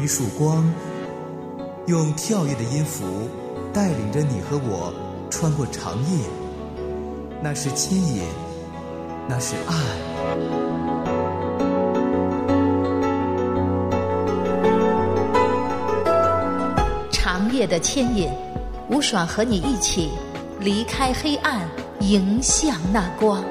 一束光，用跳跃的音符带领着你和我穿过长夜。那是牵引，那是爱。 长夜的牵引，吴爽和你一起离开黑暗，迎向那光。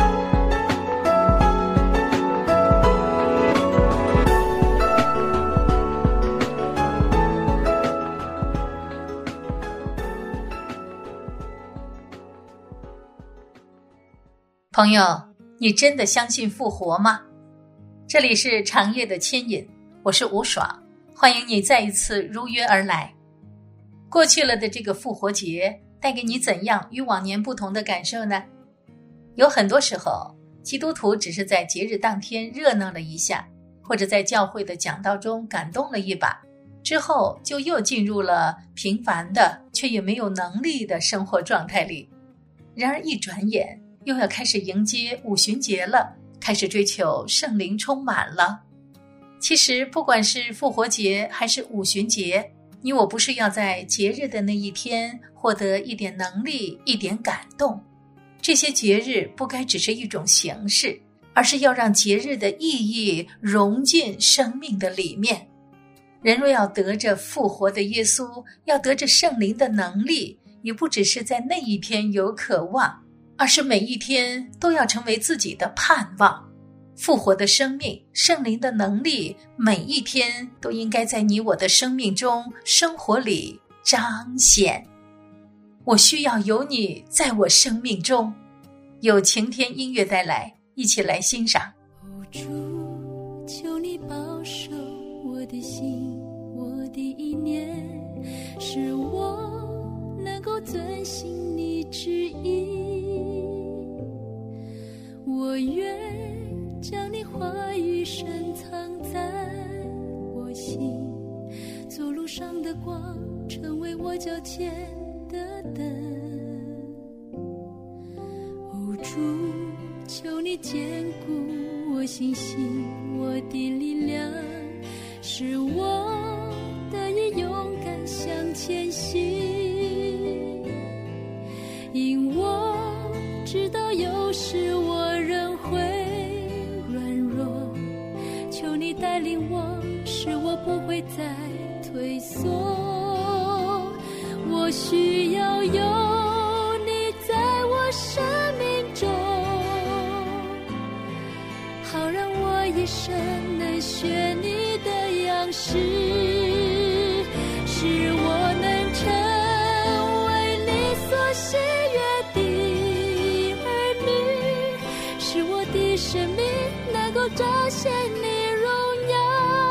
朋友，你真的相信复活吗？这里是长夜的牵引，我是吴爽，欢迎你再一次如约而来。过去了的这个复活节带给你怎样与往年不同的感受呢？有很多时候，基督徒只是在节日当天热闹了一下，或者在教会的讲道中感动了一把，之后就又进入了平凡的却也没有能力的生活状态里。然而一转眼又要开始迎接五旬节了，开始追求圣灵充满了。其实不管是复活节还是五旬节，你我不是要在节日的那一天获得一点能力，一点感动。这些节日不该只是一种形式，而是要让节日的意义融进生命的里面。人若要得着复活的耶稣，要得着圣灵的能力，也不只是在那一天有渴望，而是每一天都要成为自己的盼望。复活的生命，圣灵的能力，每一天都应该在你我的生命中、生活里彰显。我需要有你在我生命中。有晴天音乐带来，一起来欣赏。 主，求你保守我的心，我的意念，使我能够遵行你旨意。我愿将你话语深藏在我心，走路上的光，成为我脚前的灯。哦，主，求你坚固我信心，我的力量，使我得以勇敢向前行。因我知道有时我仍会软弱，求你带领我，使我不会再退缩。我需要有你在我生命中，好让我一生能学你的样式，使我能成为你所喜悦的儿女，使我的生命能够彰显你荣耀。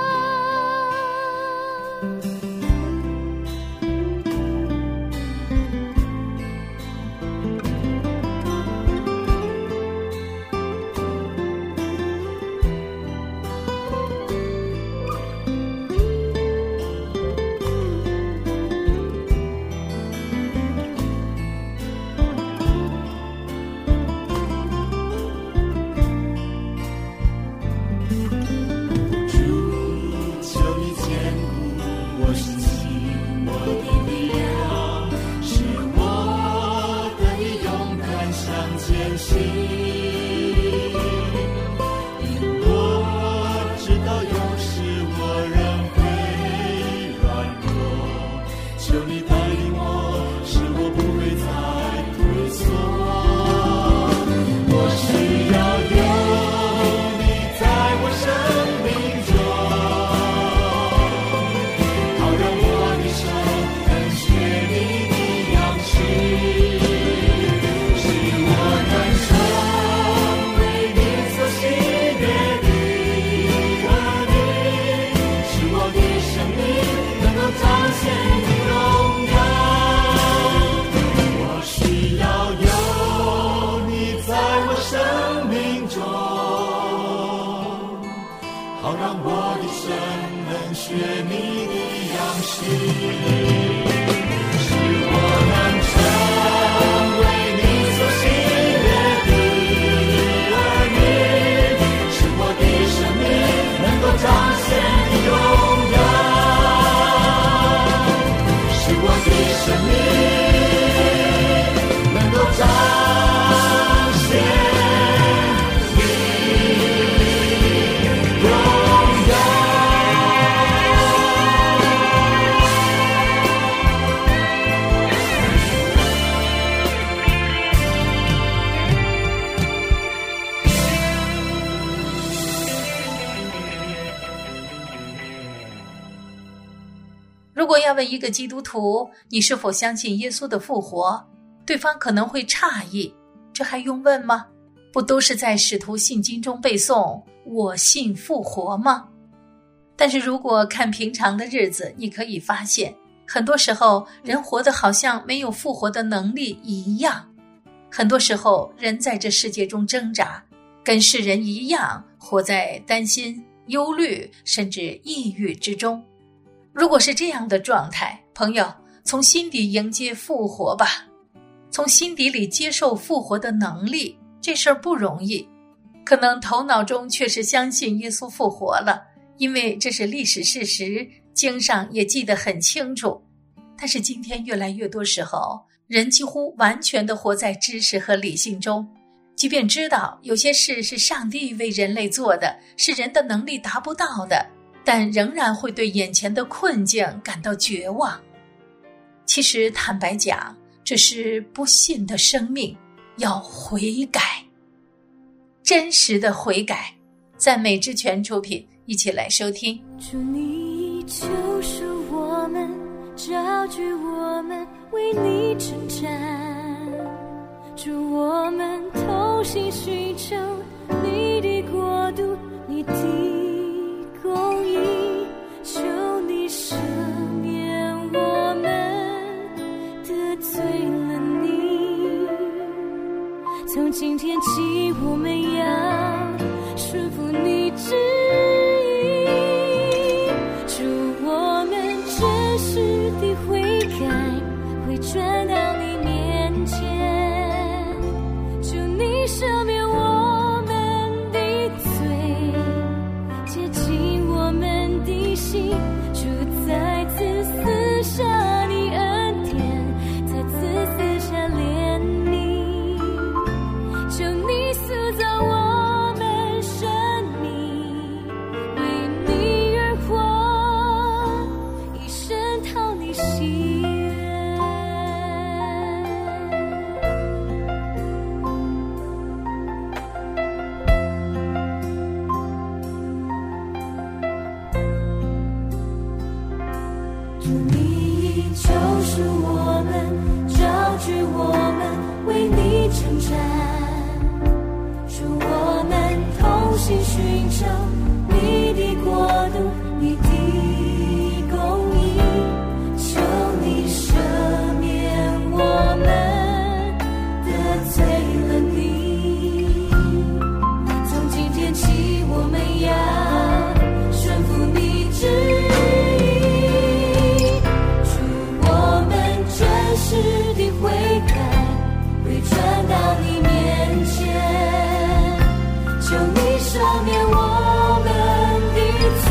好让我的生能学你的样式，使我能成为你所喜悦的儿女，使我的生命能够彰显你荣耀。 果要问一个基督徒你是否相信耶稣的复活，对方可能会诧异，这还用问吗？不都是在使徒信经中背诵我信复活吗？但是如果看平常的日子，你可以发现很多时候人活得好像没有复活的能力一样。很多时候人在这世界中挣扎，跟世人一样活在担心、忧虑甚至抑郁之中。如果是这样的状态，朋友，从心底迎接复活吧，从心底里接受复活的能力，这事儿不容易。可能头脑中确实相信耶稣复活了，因为这是历史事实，经上也记得很清楚。但是今天越来越多时候，人几乎完全地活在知识和理性中，即便知道有些事是上帝为人类做的，是人的能力达不到的，但仍然会对眼前的困境感到绝望。其实坦白讲，这是不信的生命要悔改，真实的悔改。赞美之泉出品，一起来收听。 主你救赎我们，招聚我们，为你征战。主我们同心寻求你的国度，你的公义，求你赦免我们得罪了你。从今天起，我们要顺服你旨意。主我们真实的悔改，会转到你面前，求你赦免我们的罪，洁净我们的心。主再次赐下你恩典，再次赐下怜悯，求你塑造我们生命，为你而活，一生讨你喜悦。主你救赎我们，招聚我们，为你征战。主我们同心寻求你的国度，你的公义，求你赦免我们得罪了你。从今天起，我们要顺服你旨意。主我们真实的悔改，会转到你面前，求你赦免我们的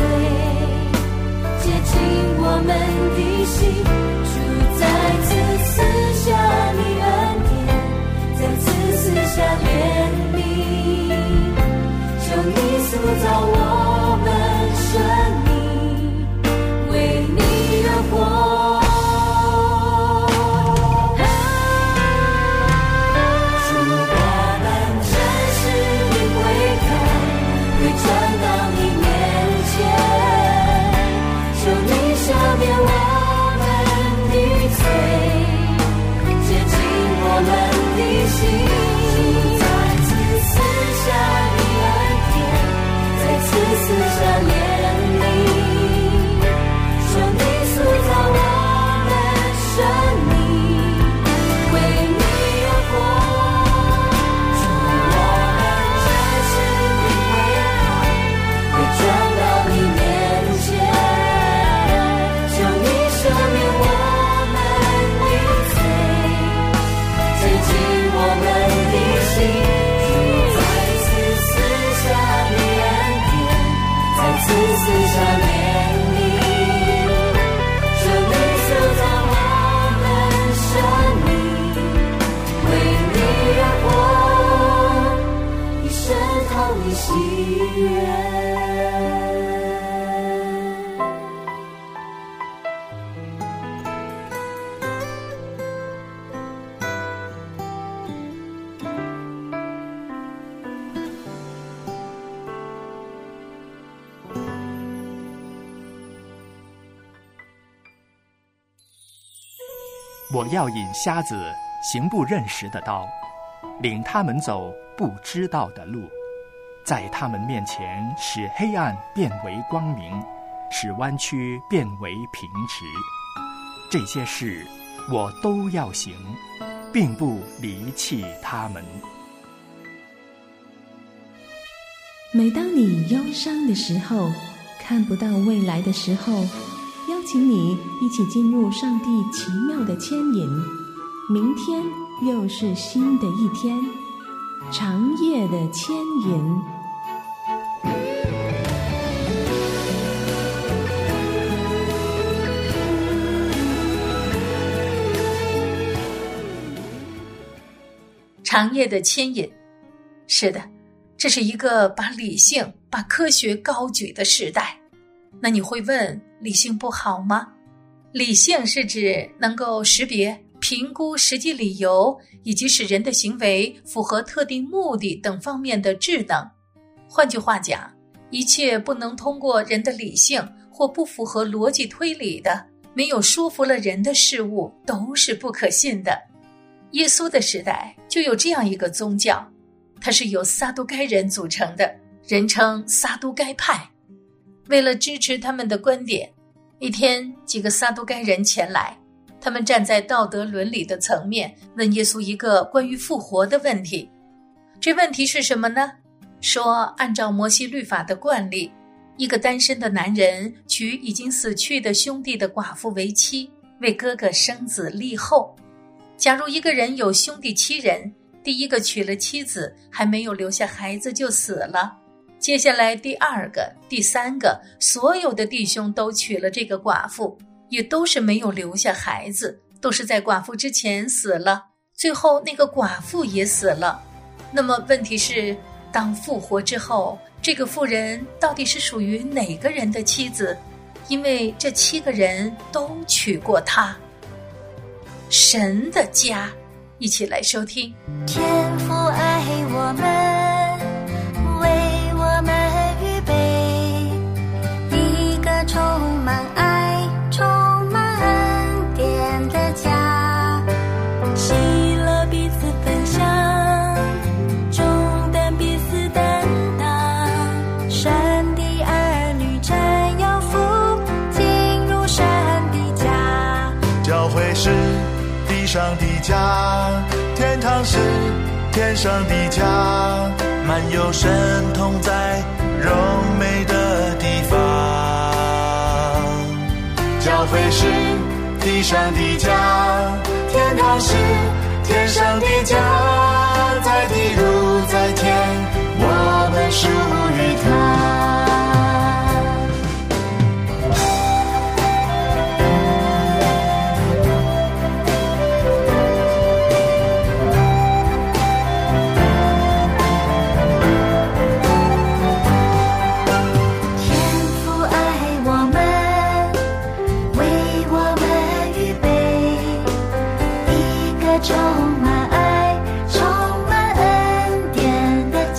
罪，洁净我们的心。主再次赐下你恩典，再次赐下怜悯，求你塑造我们生命，为你而活。 我要引瞎子行不认识的道，领他们走不知道的路，在他们面前使黑暗变为光明，使弯曲变为平直。这些事我都要行，并不离弃他们。 每当你忧伤的时候，看不到未来的时候，邀请你一起进入上帝奇妙的牵引。明天又是新的一天，长夜的牵引。 长夜的牵引。是的，这是一个把理性、把科学高举的时代。那你会问，理性不好吗？理性是指能够识别、评估实际理由，以及使人的行为符合特定目的等方面的智能。换句话讲，一切不能通过人的理性或不符合逻辑推理的、没有说服了人的事物，都是不可信的。耶稣的时代就有这样一个宗教，它是由撒都该人组成的，人称撒都该派。为了支持他们的观点，一天几个撒都该人前来，他们站在道德伦理的层面，问耶稣一个关于复活的问题。这问题是什么呢？说按照摩西律法的惯例，一个单身的男人娶已经死去的兄弟的寡妇为妻，为哥哥生子立后。假如一个人有兄弟7人，第一个娶了妻子，还没有留下孩子就死了，接下来第2个、第3个，所有的弟兄都娶了这个寡妇，也都是没有留下孩子，都是在寡妇之前死了，最后那个寡妇也死了。那么问题是，当复活之后，这个妇人到底是属于哪个人的妻子？因为这7个人都娶过她。神的家，一起来收听。 天父爱我们，为我们预备一个充满爱、充满恩典的家，喜乐彼此分享，重担彼此担当，神的儿女真有福，进入神的家。 教会是地上的家，天堂是天上的家，满有神同在荣美的地方。教会是地上的家，天堂是天上的家，在地如在天，我们属于他。 充满爱、充满恩典的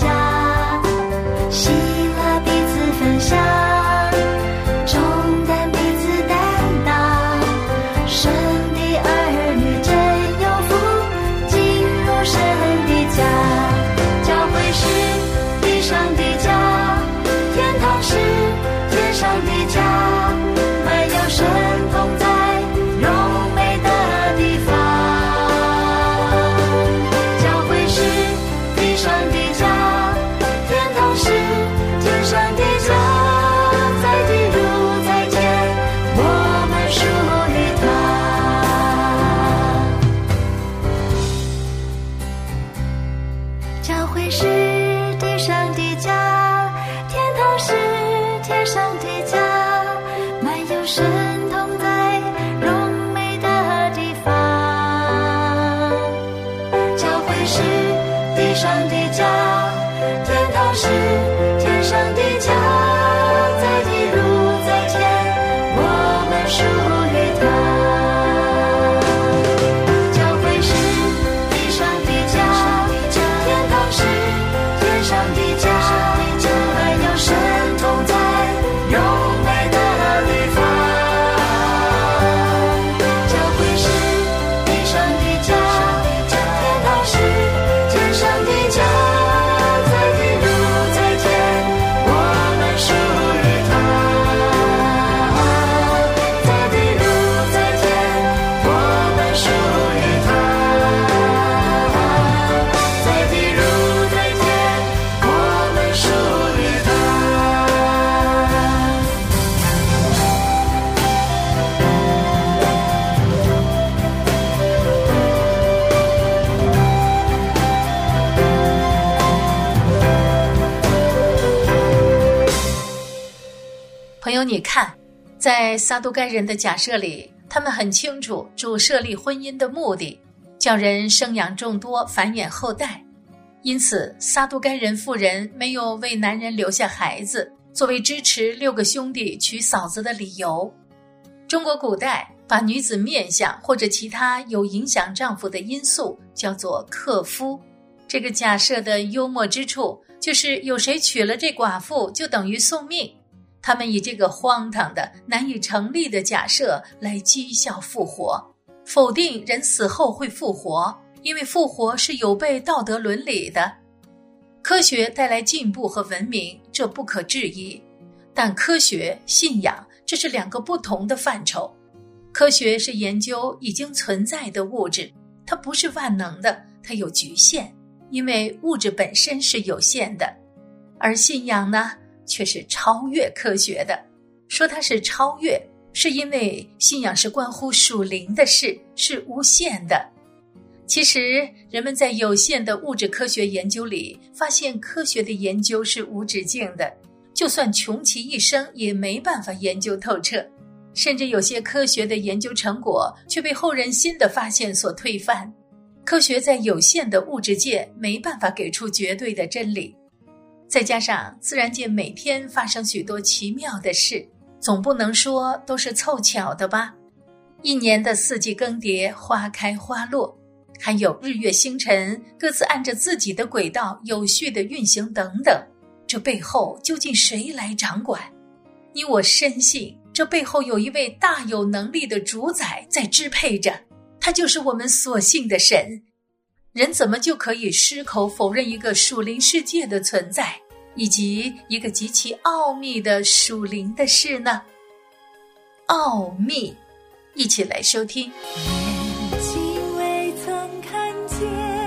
友，你看，在撒都该人的假设里，他们很清楚主设立婚姻的目的，叫人生养众多，繁衍后代。因此撒都该人妇人没有为男人留下孩子作为支持6个兄弟娶嫂子的理由。中国古代把女子面相或者其他有影响丈夫的因素叫做克夫。这个假设的幽默之处就是有谁娶了这寡妇就等于送命，他们以这个荒唐的难以成立的假设来讥笑复活，否定人死后会复活，因为复活是有悖道德伦理的。科学带来进步和文明，这不可置疑，但科学、信仰这是2个不同的范畴。科学是研究已经存在的物质，它不是万能的，它有局限，因为物质本身是有限的。而信仰呢，却是超越科学的。说它是超越，是因为信仰是关乎属灵的事，是无限的。其实人们在有限的物质科学研究里发现，科学的研究是无止境的，就算穷其一生也没办法研究透彻，甚至有些科学的研究成果却被后人新的发现所推翻。科学在有限的物质界没办法给出绝对的真理，再加上自然界每天发生许多奇妙的事，总不能说都是凑巧的吧。一年的4季更迭，花开花落，还有日月星辰各自按着自己的轨道有序的运行等等，这背后究竟谁来掌管？你我深信这背后有一位大有能力的主宰在支配着，他就是我们所信的神。人怎么就可以矢口否认一个属灵世界的存在，以及一个极其奥秘的属灵的事呢？奥秘，一起来收听。 眼睛未曾看见，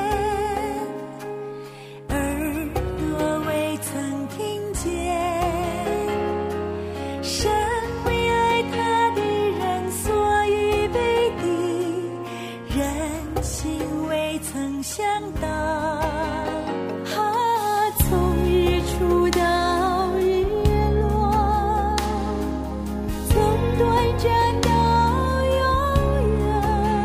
耳朵未曾听见，神为爱他的人所预备的，人心未曾想到。从日出到日落，从短暂到永远，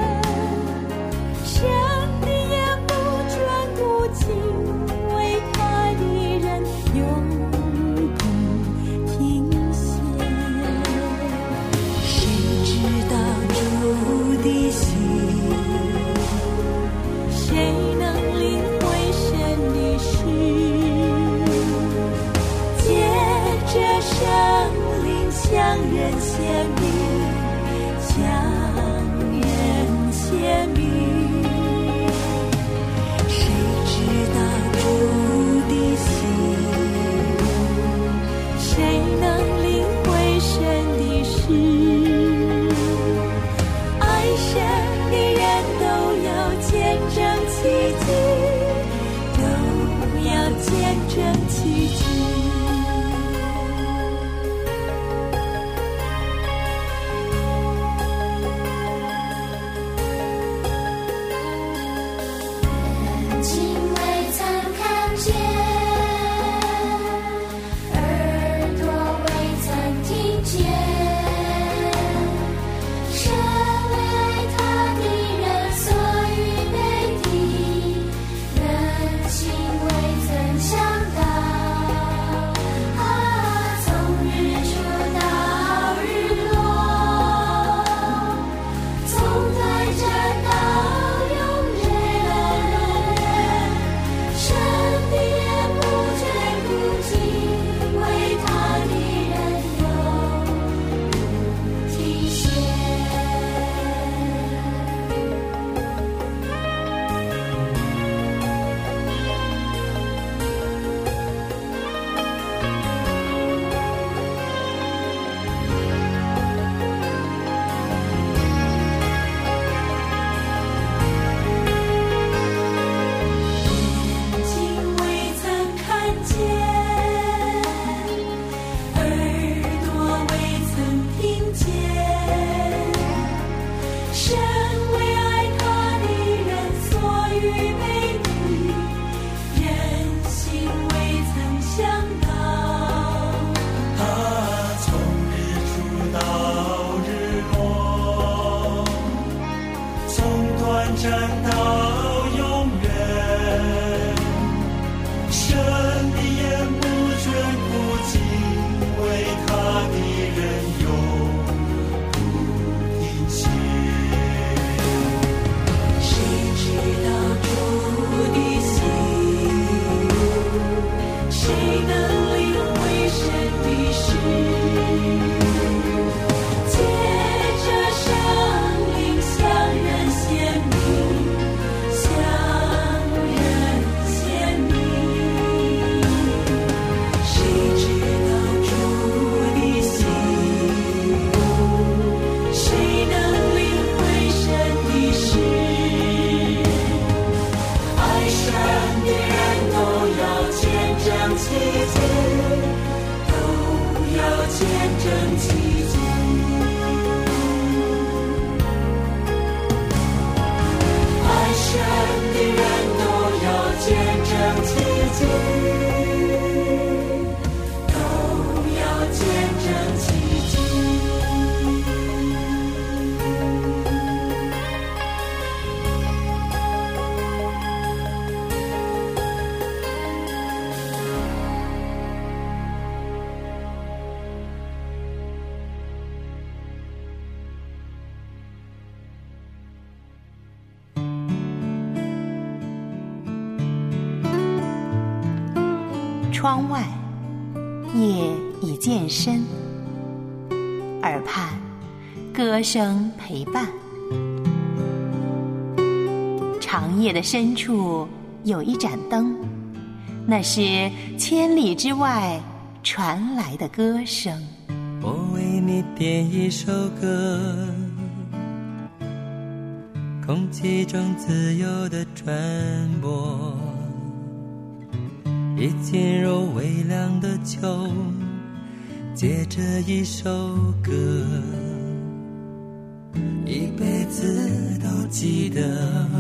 谁能领会神的事？借着圣灵向人显明，向人显明。谁知道主的心？谁能领会神的事？爱神的人都要见证奇迹，都要见证奇迹。爱神的人都要见证奇迹，都要见证奇迹。 窗外，夜已渐深，耳畔歌声陪伴。长夜的深处有一盏灯，那是千里之外传来的歌声。 我为你点一首歌，空气中自由的传播，一进入微凉的秋，借着一首歌，一辈子都记得。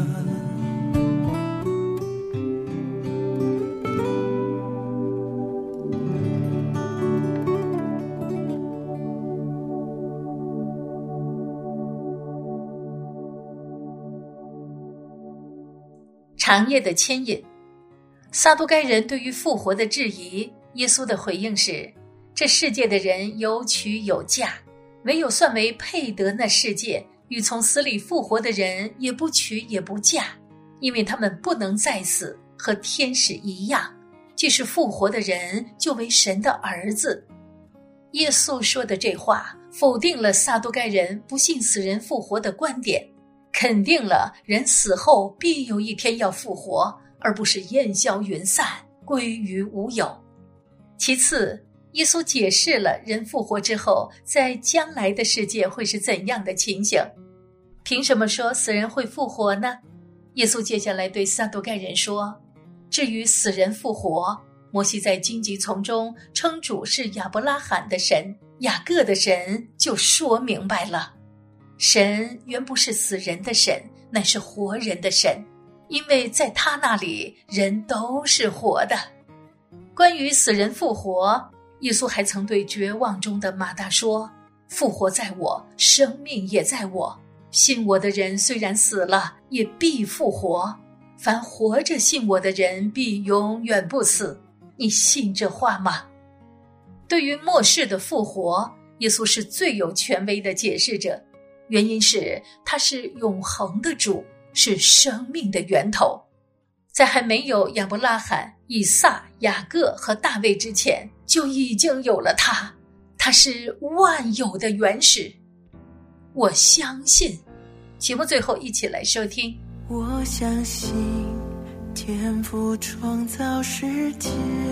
长夜的牵引。撒都该人对于复活的质疑，耶稣的回应是：这世界的人有娶有嫁，唯有算为配得那世界与从死里复活的人，也不娶也不嫁，因为他们不能再死，和天使一样，既是复活的人，就为神的儿子。耶稣说的这话，否定了撒都该人不信死人复活的观点，肯定了人死后必有一天要复活，而不是烟消云散，归于无有。其次，耶稣解释了人复活之后，在将来的世界会是怎样的情形。凭什么说死人会复活呢？耶稣接下来对撒都该人说：至于死人复活，摩西在荆棘丛中称主是亚伯拉罕的神、雅各的神，就说明白了。神原不是死人的神，乃是活人的神，因为在他那里人都是活的。关于死人复活，耶稣还曾对绝望中的马大说：复活在我，生命也在我，信我的人虽然死了，也必复活，凡活着信我的人必永远不死。你信这话吗？对于末世的复活，耶稣是最有权威的解释者，原因是他是永恒的主，是生命的源头。在还没有亚伯拉罕、以撒、雅各和大卫之前，就已经有了他，他是万有的原始。我相信。节目最后一起来收听。 我相信天父创造世界，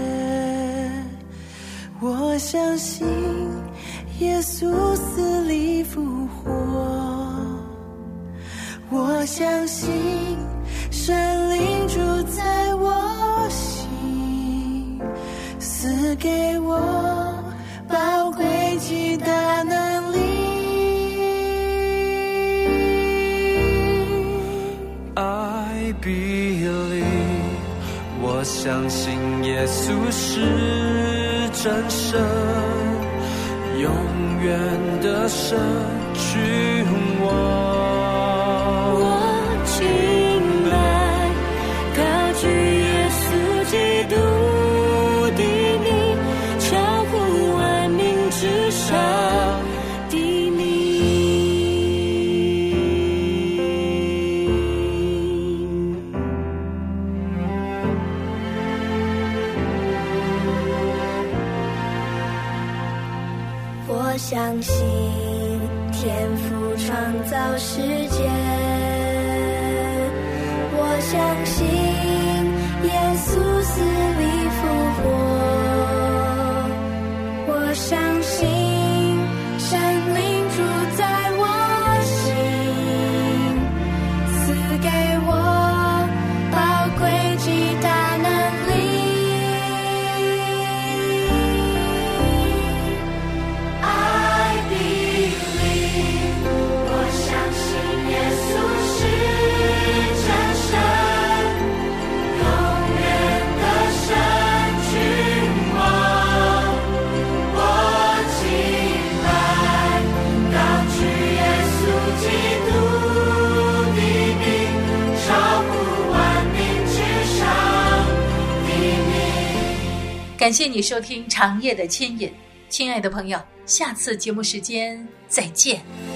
我相信耶稣死里复活，我相信神灵住在我心，赐给我宝贵极大能力。 I believe， 我相信耶稣是真神，永远的神，君王。 相信天父创造世界，我相信耶稣死里复活，我相信神灵住在我心，赐给我宝贵极大能力。 感谢你收听长夜的牵引，亲爱的朋友，下次节目时间再见。